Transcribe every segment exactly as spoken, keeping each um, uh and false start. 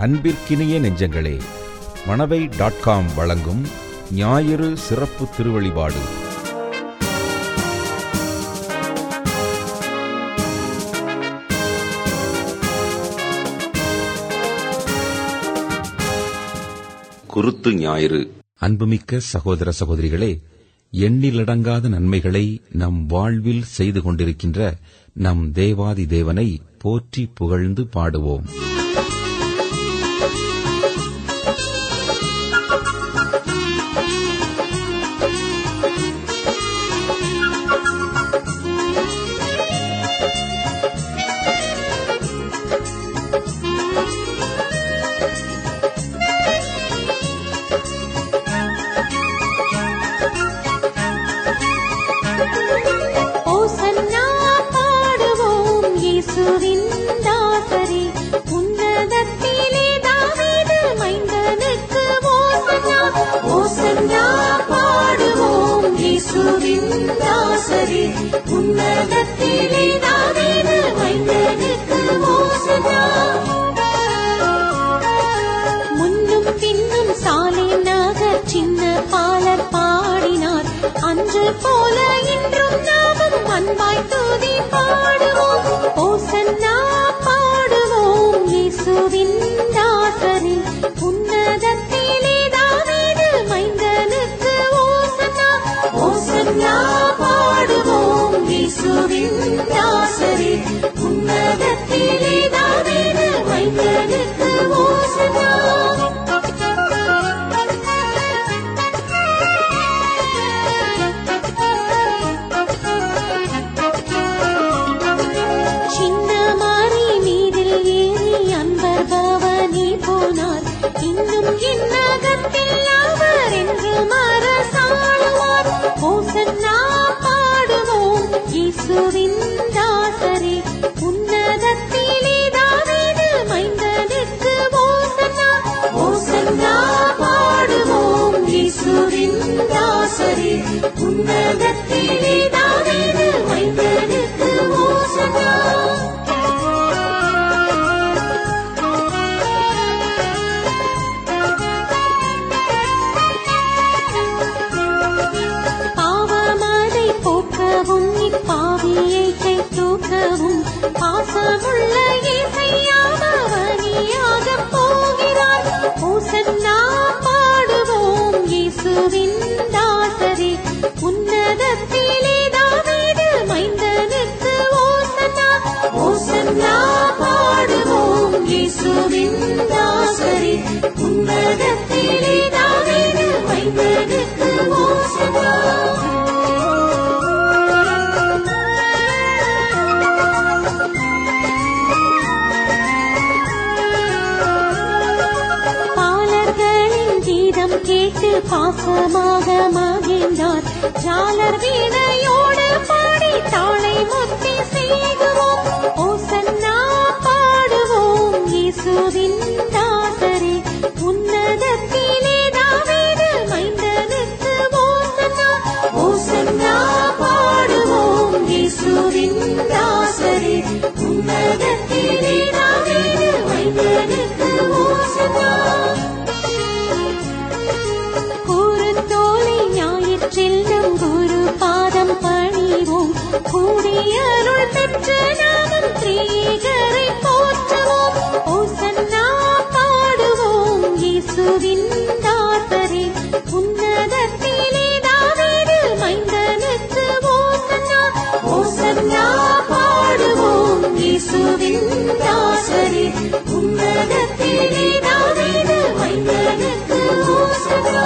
அன்பிற்கினிய நெஞ்சங்களே, Manavai dot com வழங்கும் ஞாயிறு சிறப்பு திருவழிபாடு. குருத்து ஞாயிறு. அன்புமிக்க சகோதர சகோதரிகளே, எண்ணிலடங்காத நன்மைகளை நம் வாழ்வில் செய்து கொண்டிருக்கின்ற நம் தேவாதி தேவனை போற்றி புகழ்ந்து பாடுவோம். முன்னும் பின்னும் சாலை நகர் சின்ன பாலர் பாடினார். அன்று போல இன்றும் நாமும் அன்பாய் துதி பாடுவோம். ஓசன்னா பாடுவோம் இயேசுவின் தாசரே, உன்னதத்திலே தாவீது மைந்தனுக்கு ஓசன்னா. ஓசன்னா பாடுவோம் இயேசுவின் தாசரே, உன்னதத்திலே தாவீது மைந்தனுக்கு ஓசன்னா. இன்னும் இன்னகத்தில் அவர் என்று மரசாளுவார். ஓசன்னா பாடுவோம் இயேசுவின் தாசரே, உன்னதத்திலே தாவீது மைந்தனுக்கு ஓசன்னா. ஓசன்னா பாடுவோம் இயேசுவின் தாசரே, உன்னதத்திலே தாவீது மைந்தனுக்கு ஓசன்னா. பாவியை கை தூக்கவும் பாசமுள்ள இசையாமவனியாக போகிறார். ஓசன்னா பாடுவோம் இயேசுவின் தாசரே, உன்னதத்திலே தாவீது மைந்தனுக்கு ஓசன்னா. ஓசன்னா பாடுவோம் இயேசுவின் தாசரே, உன்னதத்திலே தாவீது மைந்தனுக்கு ஓசன்னா. கேட்டு பாசமாக மகிழ்ந்தார். ஜாலர் வீணையோடு பாடி தாளை முத்தி செய்குவோம். ஓசன்னா பாடுவோம் இயேசுவின் தாசரே, உன்னதத்திலே தாவீது மைந்தனுக்கு ஓசன்னா. ஓசன்னா பாடுவோம் இயேசுவின் தாசரே, உன்னதத்திலே தாவீது மைந்தனுக்கு ஓசன்னா. செல்லும் குரு பாதம் பணிவோம். கூடியருள் பெற்ற நாமம் திரீகரை போற்றுவோம். ஓசன்னா பாடுவோம் இயேசுவின் தாசரே, உன்னதத்திலே தாவீது மைந்தனுக்கு ஓசன்னா. ஓசன்னா பாடுவோம் இயேசுவின் தாசரே, உன்னதத்திலே தாவீது மைந்தனுக்கு ஓசன்னா.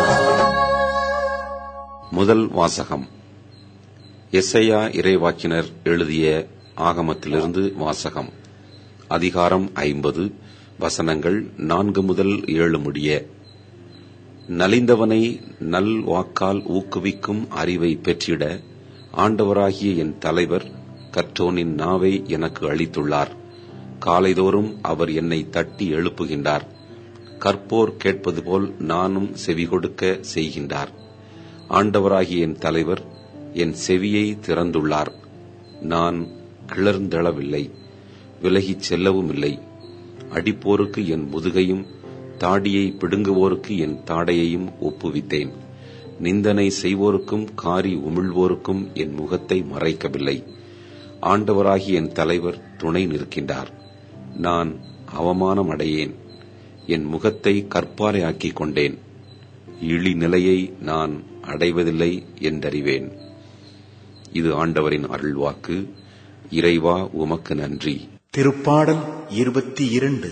முதல் வாசகம். எசையா இறைவாக்கினர் எழுதிய ஆகமத்திலிருந்து வாசகம். அதிகாரம் ஐம்பது, வசனங்கள் நான்கு முதல் ஏழு முடிய. நலிந்தவனை நல் வாக்கால் ஊக்குவிக்கும் அறிவை பெற்றிட ஆண்டவராகிய என் தலைவர் கற்றோனின் நாவை எனக்கு அளித்துள்ளார். காலைதோறும் அவர் என்னை தட்டி எழுப்புகின்றார். கற்போர் கேட்பது போல் நானும் செவி கொடுக்க செய்கின்றார். ஆண்டவராகிய என் தலைவர் என் செவியை திறந்துள்ளார். நான் கிளர்ந்தெழவில்லை, விலகிச் செல்லவும் இல்லை. அடிப்போருக்கு என் முதுகையும் தாடியை பிடுங்குவோருக்கு என் தாடையையும் ஒப்புவித்தேன். நிந்தனை செய்வோருக்கும் காரி உமிழ்வோருக்கும் என் முகத்தை மறைக்கவில்லை. ஆண்டவராகிய என் தலைவர் துணை நிற்கின்றார். நான் அவமானம் அடையேன். என் முகத்தை கற்பாறையாக்கிக் கொண்டேன். இழி நிலையை நான் அடைவதில்லை என்றறிவேன். இது ஆண்டவரின் அருள்வாக்கு. இறைவா, உமக்கு நன்றி. திருப்பாடல் இருபத்தி இரண்டு.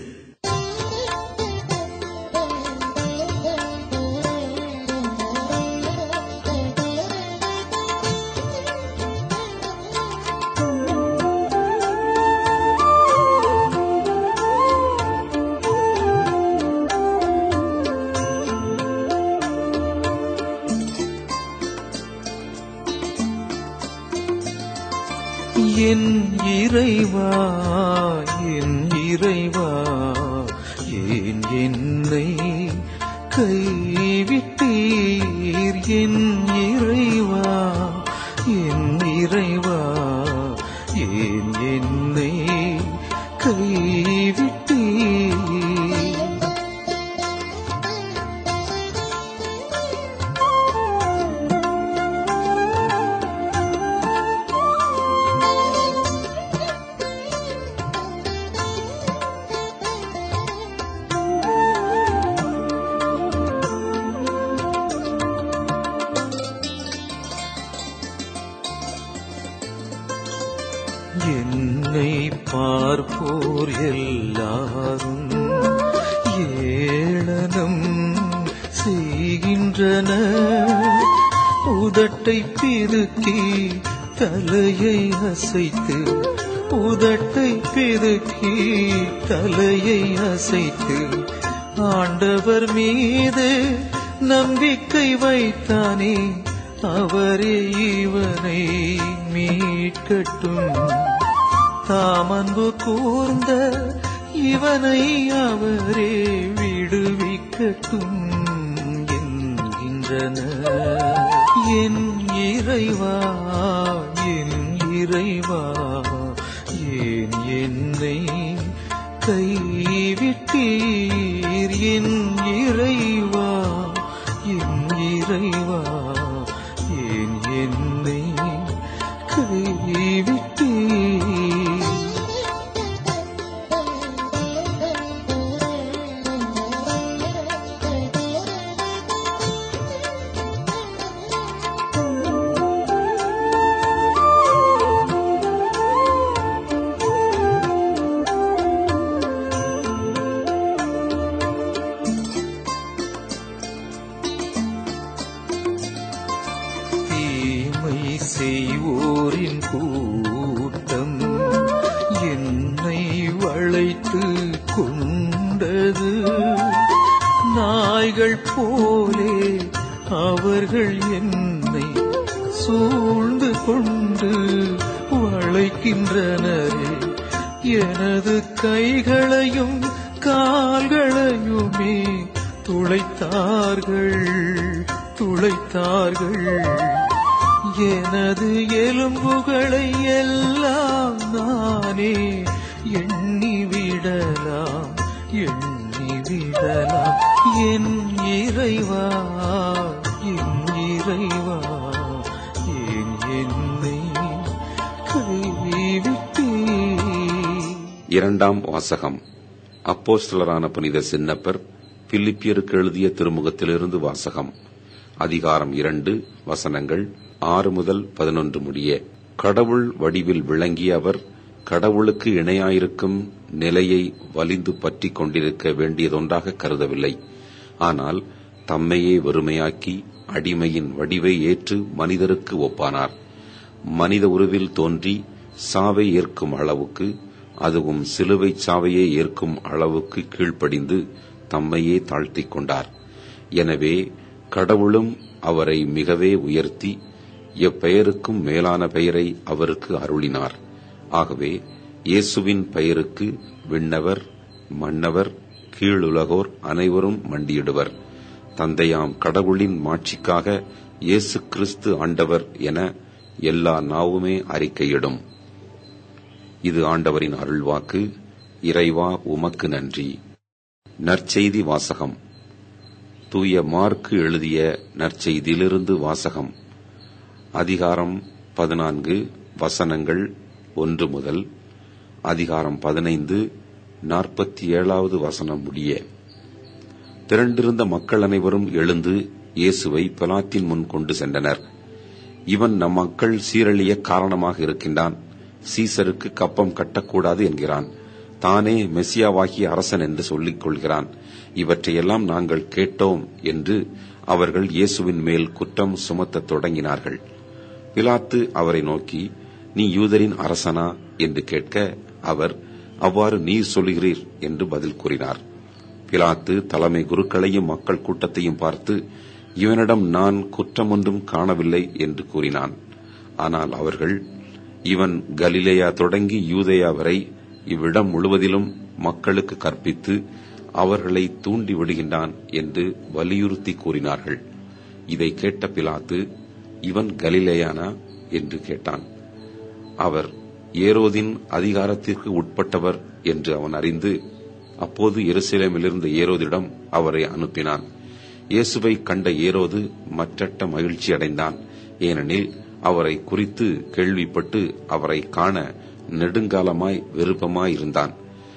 என் இறைவா, என் இறைவா, ஏன் என்னை கைவிட்டீர்? என் இறைவா, என் இறைவா, ஏன் என்னை கைவிட்டீர்? என்னை பார்ப்போர் எல்லாரும் ஏளனம் செய்கின்றனர். உதட்டை பிதுக்கி தலையை அசைத்து, உதட்டை பிதுக்கி தலையை அசைத்து, ஆண்டவர் மீது நம்பிக்கை வைத்தானே, அவரே இவனை மீட்கட்டும். தாமன்பு கூர்ந்த இவனை அவரே விடுவிக்கட்டும் என்கின்றனர். என் இறைவா, என் இறைவா, ஏன் என்னை கைவிட்டீர்? என் இறைவா, என் இறைவா, ஏன் என்னை கைவிட்டீர்? செய்வோரின் கூட்டம் என்னை வளைத்து கொண்டது. நாய்கள் போலே அவர்கள் என்னை சூழ்ந்து கொண்டு வளைக்கின்றனரே. எனது கைகளையும் கால்களையுமே துளைத்தார்கள் துளைத்தார்கள். எனது எலும்புகளை எல்லாம் நானே எண்ணிவிடலாம் எண்ணிவிடலாம். என் இறைவா, என் இறைவா, ஏன் என்னை கைவிட்டீர்? இரண்டாம் வாசகம். அப்போஸ்தலரான புனித சின்னப்பர் பிலிப்பியருக்கு எழுதிய திருமுகத்திலிருந்து வாசகம். அதிகாரம் இரண்டு, வசனங்கள் ஆறு முதல் பதினொன்று முடிய. கடவுள் வடிவில் விளங்கிய அவர் கடவுளுக்கு இணையாயிருக்கும் நிலையை வலிந்து பற்றி கொண்டிருக்க வேண்டியதொன்றாக கருதவில்லை. ஆனால் தம்மையே வெறுமையாக்கி அடிமையின் வடிவை ஏற்று மனிதருக்கு ஒப்பானார். மனித உருவில் தோன்றி சாவை ஏற்கும் அளவுக்கு, அதுவும் சிலுவை சாவையே ஏற்கும் அளவுக்கு கீழ்ப்படிந்து தம்மையே தாழ்த்திக் கொண்டார். எனவே கடவுளும் அவரை மிகவே உயர்த்தி எப்பெயருக்கும் மேலான பெயரை அவருக்கு அருளினார். ஆகவே இயேசுவின் பெயருக்கு விண்ணவர் மன்னவர் கீழுலகோர் அனைவரும் மண்டியிடுவர். தந்தையாம் கடவுளின் மாட்சிக்காக இயேசு கிறிஸ்து ஆண்டவர் என எல்லா நாவுமே அறிக்கையிடும். இது ஆண்டவரின் அருள்வாக்கு. இறைவா, உமக்கு நன்றி. நற்செய்தி வாசகம். தூய மார்க்கு எழுதிய நற்செய்தியிலிருந்து வாசகம். அதிகாரம் பதினான்கு, வசனங்கள் ஒன்று முதல் அதிகாரம் பதினைந்து, நாற்பத்தி ஏழாவது வசனம் முடிய. திரண்டிருந்த மக்கள் அனைவரும் எழுந்து இயேசுவை பிலாத்தின் முன் கொண்டு சென்றனர். இவன் நம் மக்கள் சீரழிய காரணமாக இருக்கின்றான். சீசருக்கு கப்பம் கட்டக்கூடாது என்கிறான். தானே மெசியாவாகிய அரசன் என்று சொல்லிக் கொள்கிறான். இவற்றையெல்லாம் நாங்கள் கேட்டோம் என்று அவர்கள் இயேசுவின் மேல் குற்றம் சுமத்தத் தொடங்கினார்கள். பிலாத்து அவரை நோக்கி, நீ யூதரின் அரசனா என்று கேட்க, அவர், அவ்வாறு நீர் சொல்லுகிறீர் என்று பதில் கூறினார். பிலாத்து தலைமை குருக்களையும் மக்கள் கூட்டத்தையும் பார்த்து, இவனிடம் நான் குற்றம் ஒன்றும் காணவில்லை என்று கூறினான். ஆனால் அவர்கள், இவன் கலிலேயா தொடங்கி யூதேயா வரை இவ்விடம் முழுவதிலும் மக்களுக்கு கற்பித்து அவர்களை தூண்டி விடுகின்றான் என்று வலியுறுத்தி கூறினார்கள். இதை கேட்ட பிலாத்து, இவன் கலிலேயானா என்று கேட்டான். அவர் ஏரோதின் அதிகாரத்திற்கு உட்பட்டவர் என்று அவன் அறிந்து, அப்போது எருசலேமிலிருந்த ஏரோதிடம் அவரை அனுப்பினான். இயேசுவை கண்ட ஏரோது மற்றற்ற மகிழ்ச்சி அடைந்தான். ஏனெனில் அவரை குறித்து கேள்விப்பட்டு அவரை காண நெடுங்காலமாய் விருப்பமாயிருந்தான்.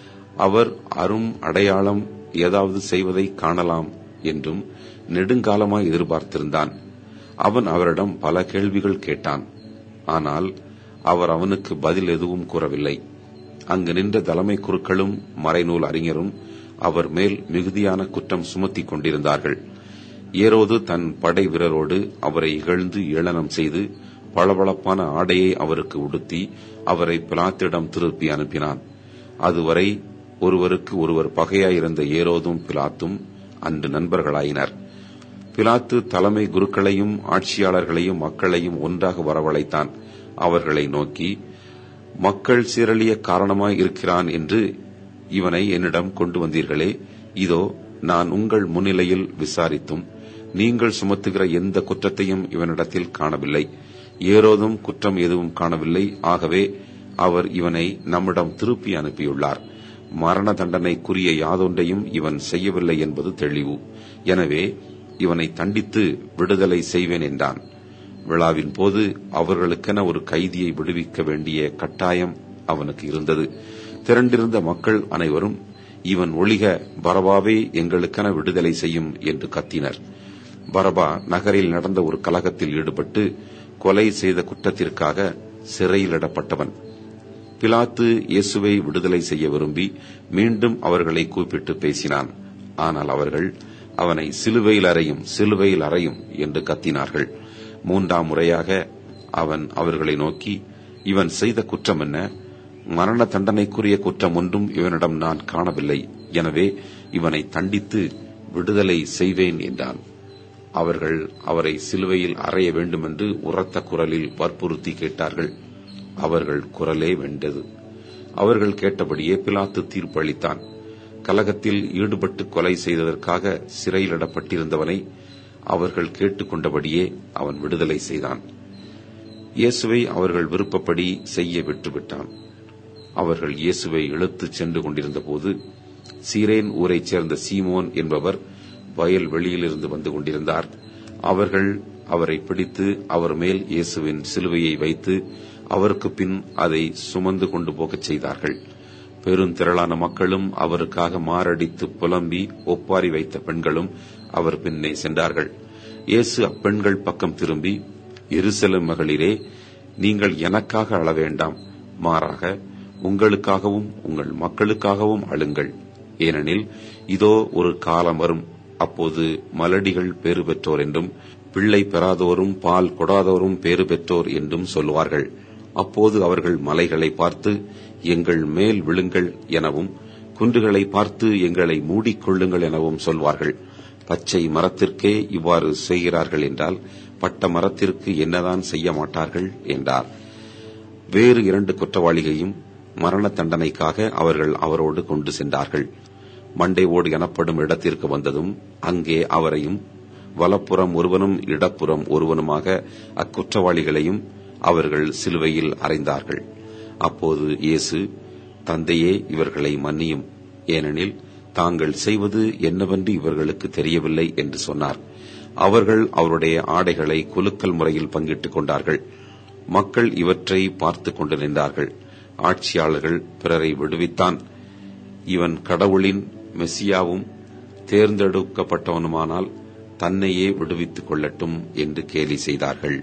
அவர் அரும் அடையாளம் ஏதாவது செய்வதை காணலாம் என்றும் நெடுங்காலமாய் எதிர்பார்த்திருந்தான். அவன் அவரிடம் பல கேள்விகள் கேட்டான். ஆனால் அவர் அவனுக்கு பதில் எதுவும் கூறவில்லை. அங்கு நின்ற தலைமை குருக்களும் மறைநூல் அறிஞரும் அவர் மேல் மிகுதியான குற்றம் சுமத்திக் கொண்டிருந்தார்கள். ஏரோது தன் படை வீரரோடு அவரை இகழ்ந்து ஏளனம் செய்து பளபளப்பான ஆடையை அவருக்கு உடுத்தி அவரை பிலாத்திடம் திருப்பி அனுப்பினான். அதுவரை ஒருவருக்கு ஒருவர் பகையாயிருந்த ஏரோதும் பிலாத்தும் அன்று நண்பர்களாயினர். பிலாத்து தலைமை குருக்களையும் ஆட்சியாளர்களையும் மக்களையும் ஒன்றாக வரவழைத்தான். அவர்களை நோக்கி, மக்கள் சீரழிய காரணமாய் இருக்கிறான் என்று இவனை என்னிடம் கொண்டு வந்தீர்களே, இதோ நான் உங்கள் முன்னிலையில் விசாரித்தும் நீங்கள் சுமத்துகிற எந்த குற்றத்தையும் இவனிடத்தில் காணவில்லை. ஏரோதும் குற்றம் எதுவும் காணவில்லை. ஆகவே அவர் இவனை நம்மிடம் திருப்பி அனுப்பியுள்ளார். மரண தண்டனைக்குரிய யாதொன்றையும் இவன் செய்யவில்லை என்பது தெளிவு. எனவே இவனை தண்டித்து விடுதலை செய்வேன் என்றான். விழாவின் போது அவர்களுக்கென ஒரு கைதியை விடுவிக்க வேண்டிய கட்டாயம் அவனுக்கு இருந்தது. திரண்டிருந்த மக்கள் அனைவரும், இவன் ஒழிக, பரபாவே எங்களுக்கென விடுதலை செய்யும் என்று கத்தினர். பரபா நகரில் நடந்த ஒரு கலகத்தில் ஈடுபட்டு கொலை செய்த குற்றத்திற்காக சிறையிலிடப்பட்டவன். பிலாத்து இயேசுவை விடுதலை செய்ய விரும்பி மீண்டும் அவர்களை கூப்பிட்டு பேசினான். ஆனால் அவர்கள், அவனை சிலுவையில் அறையும், சிலுவையில் அறையும் என்று கத்தினார்கள். மூன்றாம் முறையாக அவன் அவர்களை நோக்கி, இவன் செய்த குற்றம் என்ன? மரண தண்டனைக்குரிய குற்றம் ஒன்றும் இவனிடம் நான் காணவில்லை. எனவே இவனை தண்டித்து விடுதலை செய்வேன் என்றான். அவர்கள் அவரை சிலுவையில் அறைய வேண்டுமென்று உரத்த குரலில் வற்புறுத்தி கேட்டார்கள். அவர்கள் குரலே வெண்டது. அவர்கள் கேட்டபடியே பிலாத்து தீர்ப்பளித்தான். கலகத்தில் ஈடுபட்டு கொலை செய்ததற்காக சிறையிலிடப்பட்டிருந்தவனை அவர்கள் கேட்டுக்கொண்டபடியே அவன் விடுதலை செய்தான். இயேசுவை அவர்கள் விருப்பப்படி செய்ய விட்டுவிட்டான். அவர்கள் இயேசுவை இழுத்துச் சென்று கொண்டிருந்த போது சீரேன் ஊரைச் சேர்ந்த சீமோன் என்பவர் வயல் வெளியிலிருந்து வந்து கொண்டிருந்தார். அவர்கள் அவரை பிடித்து அவர் மேல் இயேசுவின் சிலுவையை வைத்து அவருக்கு பின் அதை சுமந்து கொண்டு போகச் செய்தார்கள். பெருந்திரளான மக்களும் அவருக்காக மாரடித்து புலம்பி ஒப்பாரி வைத்த பெண்களும் அவர் பின்னே சென்றார்கள். இயேசு அப்பெண்கள் பக்கம் திரும்பி, எருசலேம் மகளிரே, நீங்கள் எனக்காக அழ வேண்டாம், மாறாக உங்களுக்காகவும் உங்கள் மக்களுக்காகவும் அழுங்கள். ஏனெனில் இதோ ஒரு காலம் வரும், அப்போது மலடிகள் பேறு பெற்றோர் என்றும் பிள்ளை பெறாதோரும் பால் கொடாதோரும் பேறு பெற்றோர் என்றும் சொல்வார்கள். அப்போது அவர்கள் மலைகளை பார்த்து எங்கள் மேல் விழுங்கள் எனவும், குன்றுகளை பார்த்து எங்களை மூடிக்கொள்ளுங்கள் எனவும் சொல்வார்கள். பச்சை மரத்திற்கே இவ்வாறு செய்கிறார்கள் என்றால் பட்ட மரத்திற்கு என்னதான் செய்ய மாட்டார்கள் என்றார். வேறு இரண்டு குற்றவாளிகளையும் மரண தண்டனைக்காக அவர்கள் அவரோடு கொண்டு சென்றார்கள். மண்டை ஓடு எனப்படும் இடத்திற்கு வந்ததும் அங்கே அவரையும் வலப்புறம் ஒருவனும் இடப்புறம் ஒருவனுமாக அக்குற்றவாளிகளையும் அவர்கள் சிலுவையில் அறைந்தார்கள். அப்போது இயேசு, தந்தையே, இவர்களை மன்னியும், ஏனெனில் தாங்கள் செய்வது என்னவென்று இவர்களுக்கு தெரியவில்லை என்று சொன்னார். அவர்கள் அவருடைய ஆடைகளை குலுக்கல் முறையில் பங்கிட்டுக் கொண்டார்கள். மக்கள் இவற்றை பார்த்துக் கொண்டு நின்றார்கள். ஆட்சியாளர்கள் பிறரை விடுவித்தான், இவன் கடவுளின் மெசியாவும் தேர்ந்தெடுக்கப்பட்டவனுமானால் தன்னையே விடுவித்துக் கொள்ளட்டும் என்று கேலி செய்தார்கள்.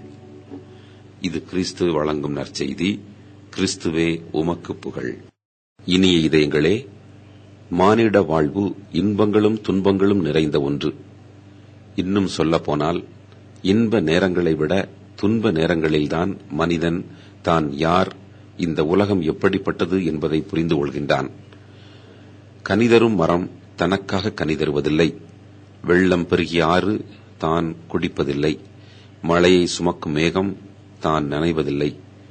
இது கிறிஸ்து வழங்கும் நற்செய்தி. கிறிஸ்துவே உமக்கு புகழ். இனிய இதயங்களே, மானிட வாழ்வு இன்பங்களும் துன்பங்களும் நிறைந்த ஒன்று. இன்னும் சொல்லப்போனால் இன்ப நேரங்களை விட துன்ப நேரங்களில்தான் மனிதன் தான் யார், இந்த உலகம் எப்படிப்பட்டது என்பதை புரிந்து கொள்கின்றான். கனிதரும் மரம் தனக்காக கனிதருவதில்லை, வெள்ளம் பெருகிய ஆறு தான் குடிப்பதில்லை, மழையை சுமக்கும் மேகம் தான் நனைவதில்லை.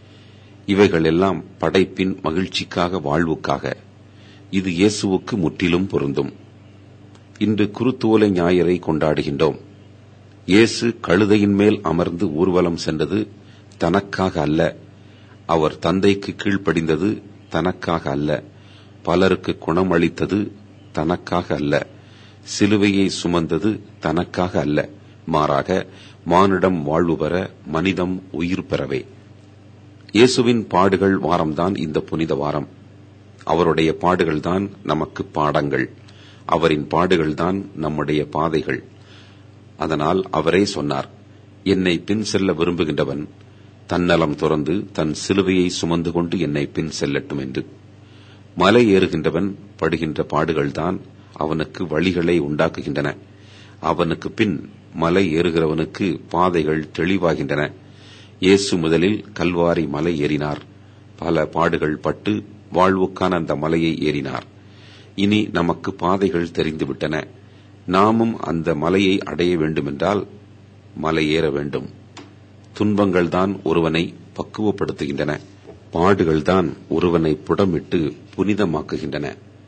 இவைகள் எல்லாம் படைப்பின் மகிழ்ச்சிக்காக, வாழ்வுக்காக. இது இயேசுவுக்கு முற்றிலும் பொருந்தும். இன்று குருத்தோலை ஞாயிறை கொண்டாடுகின்றோம். இயேசு கழுதையின் மேல் அமர்ந்து ஊர்வலம் சென்றது தனக்காக அல்ல. அவர் தந்தைக்கு கீழ்ப்படிந்தது தனக்காக அல்ல. பலருக்கு குணமளித்தது தனக்காக அல்ல. சிலுவையை சுமந்தது தனக்காக அல்ல. மாறாக மானிடம் வாழ்வு பெற, மனிதம் உயிர் பெறவே. இயேசுவின் பாடுகள் வாரம்தான் இந்த புனித வாரம். அவருடைய பாடுகள்தான் நமக்கு பாடங்கள். அவரின் பாடுகள்தான் நம்முடைய பாதைகள். அதனால் அவரே சொன்னார், என்னை பின் செல்ல விரும்புகின்றவன் தன்னலம் துறந்து தன் சிலுவையை சுமந்து கொண்டு என்னை பின் செல்லட்டும் என்று. மலை ஏறுகின்றவன் படுகின்ற பாடுகள்தான் அவனுக்கு வழிகளை உண்டாக்குகின்றன. அவனுக்கு பின் மலை ஏறுகிறவனுக்கு பாதைகள் தெளிவாகின்றன. இயேசு முதலில் கல்வாரி மலை ஏறினார். பல பாடுகள் பட்டு வாழ்வுக்கான அந்த மலையை ஏறினார். இனி நமக்கு பாதைகள் தெரிந்துவிட்டன. நாமும் அந்த மலையை அடைய வேண்டுமென்றால் மலை ஏற வேண்டும். துன்பங்கள்தான் ஒருவனை பக்குவப்படுத்துகின்றன. பாடுகள்தான் ஒருவனை புடமிட்டு புனிதமாக்குகின்றன.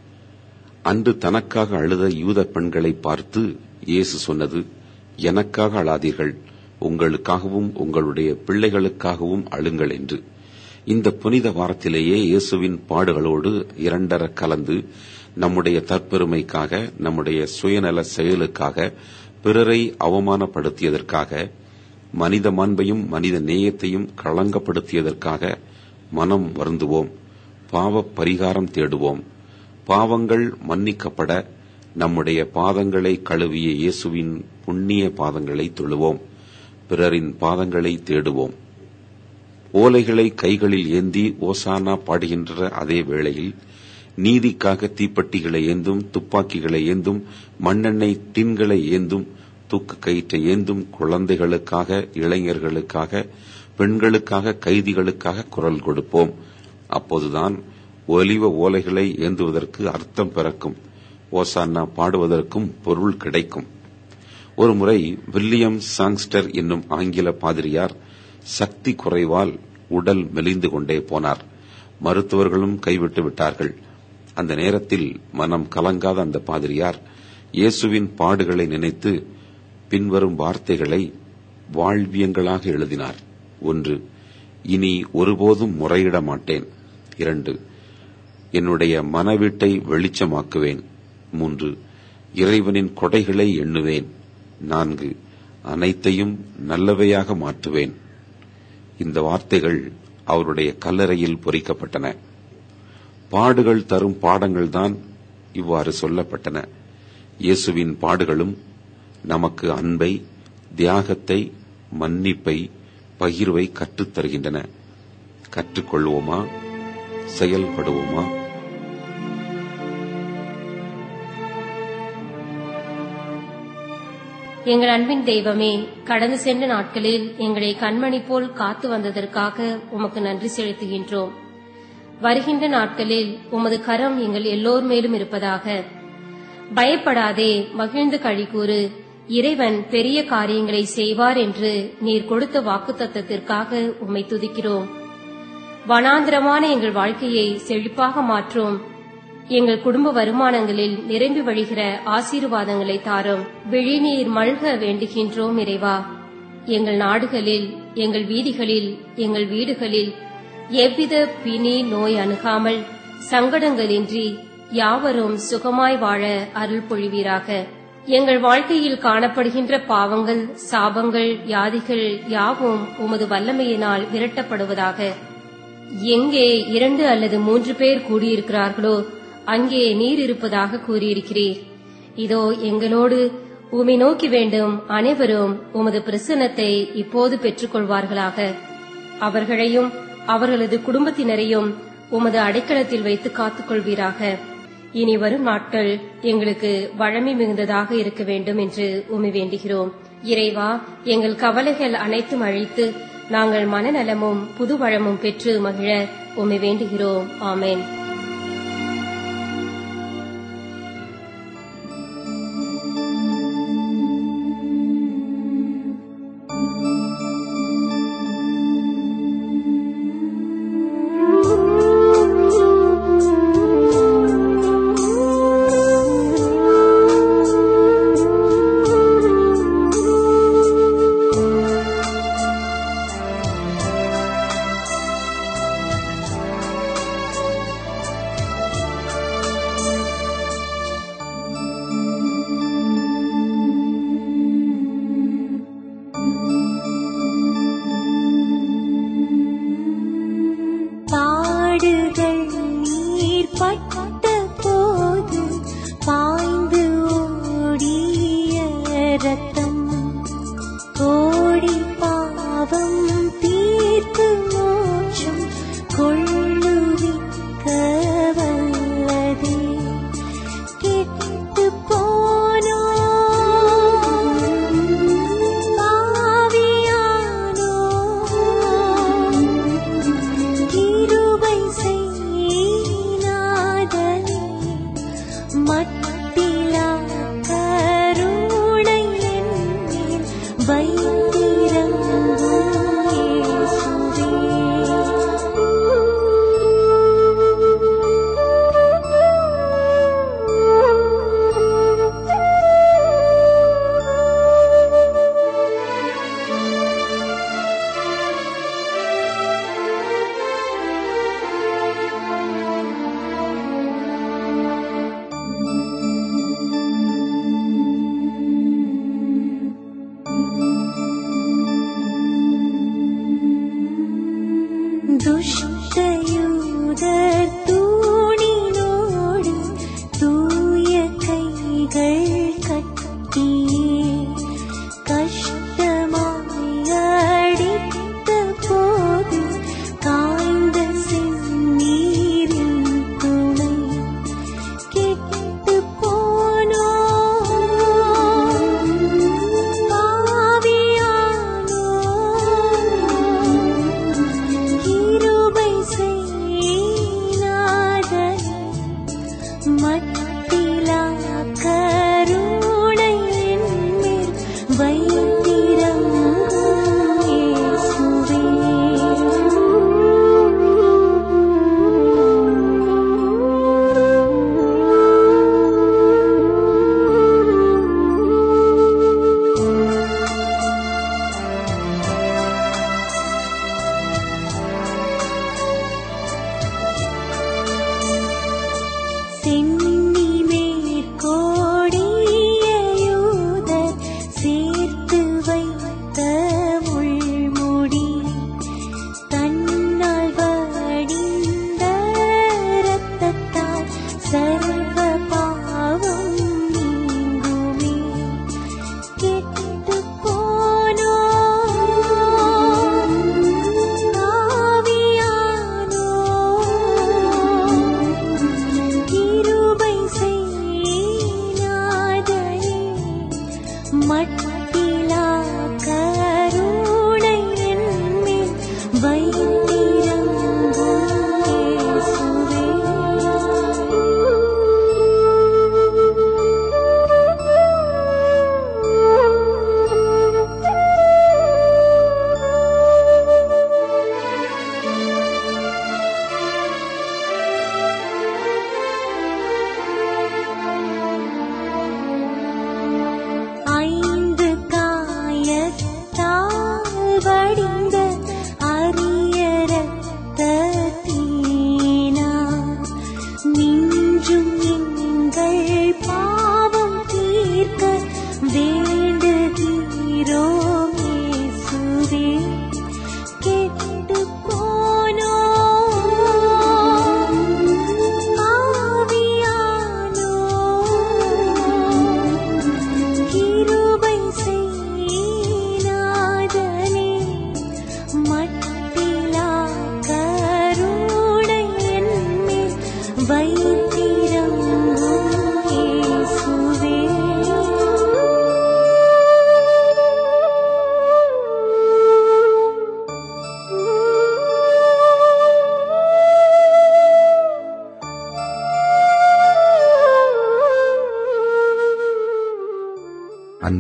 அன்று தனக்காக அழுத யூத பெண்களை பார்த்து இயேசு சொன்னது, எனக்காக அழாதீர்கள், உங்களுக்காகவும் உங்களுடைய பிள்ளைகளுக்காகவும் அழுங்கள் என்று. இந்த புனித வாரத்திலேயே இயேசுவின் பாடுகளோடு இரண்டர கலந்து நம்முடைய தற்பெருமைக்காக, நம்முடைய சுயநல செயலுக்காக, பிறரை அவமானப்படுத்தியதற்காக, மனித மாண்பையும் மனித நேயத்தையும் களங்கப்படுத்தியதற்காக மனம் வருந்துவோம். பாவ பரிகாரம் தேடுவோம். பாவங்கள் மன்னிக்கப்பட நம்முடைய பாதங்களை கழுவிய இயேசுவின் புண்ணிய பாதங்களை தொழுவோம். பிறரின் பாதங்களை தேடுவோம். ஓலைகளை கைகளில் ஏந்தி ஓசானா பாடுகின்ற அதே வேளையில் நீதிக்காக தீப்பெட்டிகளை ஏந்தும், துப்பாக்கிகளை ஏந்தும், மண்ணெண்ணெய் டின்களை ஏந்தும், தூக்கு கயிற்றை ஏந்தும் குழந்தைகளுக்காக, இளைஞர்களுக்காக, பெண்களுக்காக, கைதிகளுக்காக குரல் கொடுப்போம். அப்போதுதான் ஒலிவ ஓலைகளை ஏந்துவதற்கு அர்த்தம் பிறக்கும். ஓசானா பாடுவதற்கும் பொருள் கிடைக்கும். ஒருமுறை வில்லியம் சாங்ஸ்டர் என்னும் ஆங்கில பாதிரியார் சக்தி குறைவால் உடல் மெலிந்து கொண்டே போனார். மருத்துவர்களும் கைவிட்டு விட்டார்கள். அந்த நேரத்தில் மனம் கலங்காத அந்த பாதிரியார் இயேசுவின் பாடுகளை நினைத்து பின்வரும் வார்த்தைகளை வாழ்வியங்களாக எழுதினார். ஒன்று, இனி ஒருபோதும் முறையிட மாட்டேன். இரண்டு, என்னுடைய மனவீட்டை வெளிச்சமாக்குவேன். மூன்று, இறைவனின் கொடைகளை எண்ணுவேன். நான்கு, அனைத்தையும் நல்லவையாக மாற்றுவேன். இந்த வார்த்தைகள் அவருடைய கல்லறையில் பொறிக்கப்பட்டன. பாடுகள் தரும் பாடங்கள்தான் இவ்வாறு சொல்லப்பட்டன. இயேசுவின் பாடுகளும் நமக்கு அன்பை, தியாகத்தை, மன்னிப்பை, பகிர்வை கற்றுத் தருகின்றன. கற்றுக்கொள்வோமா? செயல்படுவோமா? எங்கள் அன்பின் தெய்வமே, கடந்து சென்ற நாட்களில் எங்களை கண்மணி போல் காத்து வந்ததற்காக உமக்கு நன்றி செலுத்துகின்றோம். வருகின்ற நாட்களில் உமது கரம் எங்கள் எல்லோர் மேலும் இருப்பதாக. பயப்படாதே, மகிழ்ந்து களிகூறு, இறைவன் பெரிய காரியங்களை செய்வார் என்று நீர் கொடுத்த வாக்குத்தத்தத்திற்காக உம்மை துதிக்கிறோம். வனாந்திரமான எங்கள் வாழ்க்கையை செழிப்பாக மாற்றும். எங்கள் குடும்ப வருமானங்களில் நிரம்பி வழிகிற ஆசீர்வாதங்களை தாரும். விழிநீர் மல்க வேண்டுகின்றோம் இறைவா. எங்கள் நாடுகளில், எங்கள் வீதிகளில், எங்கள் வீடுகளில் எவ்வித பிணி நோய் அணுகாமல் சங்கடங்களின்றி யாவரும் சுகமாய் வாழ அருள் பொழிவீராக. எங்கள் வாழ்க்கையில் காணப்படுகின்ற பாவங்கள், சாபங்கள், வியாதிகள் யாவும் உமது வல்லமையினால் விரட்டப்படுவதாக. எங்கே இரண்டு அல்லது மூன்று பேர் கூடியிருக்கிறார்களோ அங்கே நீர் இருப்பதாக கூறியிருக்கிறீர். இதோ எங்களோடு உம்மை நோக்கி வேண்டும் அனைவரும் உமது பிரசன்னத்தை இப்போது பெற்றுக் கொள்வார்களாக. அவர்களையும் அவர்களது குடும்பத்தினரையும் உமது அடைக்கலத்தில் வைத்து காத்துக் கொள்வீராக. இனி வரும் நாட்கள் எங்களுக்கு வழமை மிகுந்ததாக இருக்க வேண்டும் என்று உம்மை வேண்டுகிறோம். இறைவா, எங்கள் கவலைகள் அனைத்தும் அழித்து நாங்கள் மனநலமும் புது வளமும் பெற்று மகிழ உம்மை வேண்டுகிறோம். ஆமென்.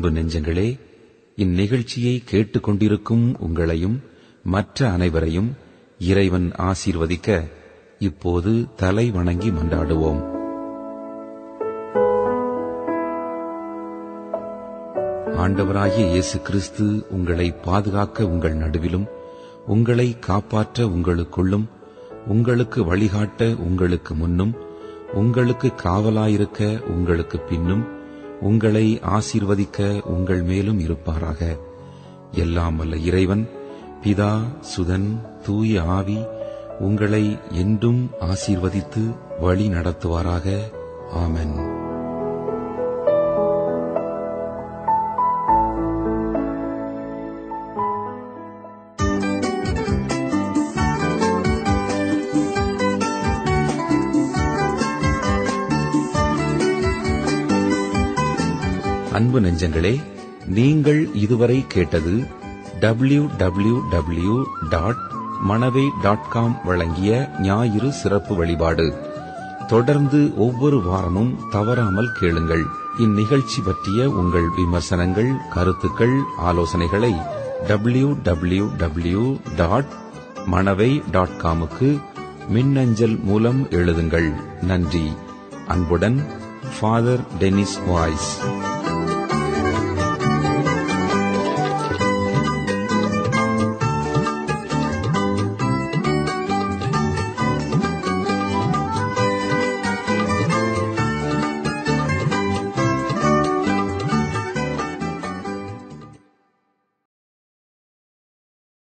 அன்பு நெஞ்சங்களே, இந்நிகழ்ச்சியை கேட்டுக்கொண்டிருக்கும் உங்களையும் மற்ற அனைவரையும் இறைவன் ஆசீர்வதிக்க இப்போது தலை வணங்கி மன்றாடுவோம். ஆண்டவராகிய இயேசு கிறிஸ்து உங்களை பாதுகாக்க உங்கள் நடுவிலும், உங்களை காப்பாற்ற உங்களுக்குள்ளும், உங்களுக்கு வழிகாட்ட உங்களுக்கு முன்னும், உங்களுக்கு காவலாயிருக்க உங்களுக்கு பின்னும், உங்களை ஆசீர்வதிக்க உங்கள் மேலும் இருப்பாராக. எல்லாம் வல்ல இறைவன் பிதா, சுதன், தூய ஆவி உங்களை என்றும் ஆசீர்வதித்து வழி நடத்துவாராக. ஆமென். அன்பு நெஞ்சங்களே, நீங்கள் இதுவரை கேட்டது W W W dot Manavai dot com வழங்கிய ஞாயிறு சிறப்பு வழிபாடு. தொடர்ந்து ஒவ்வொரு வாரமும் தவறாமல் கேளுங்கள். இந்நிகழ்ச்சி பற்றிய உங்கள் விமர்சனங்கள், கருத்துக்கள், ஆலோசனைகளை W W W dot Manavai dot காமுக்கு மின்னஞ்சல் மூலம் எழுதுங்கள். நன்றி. அன்புடன், ஃபாதர் டெனிஸ் வாய்ஸ்.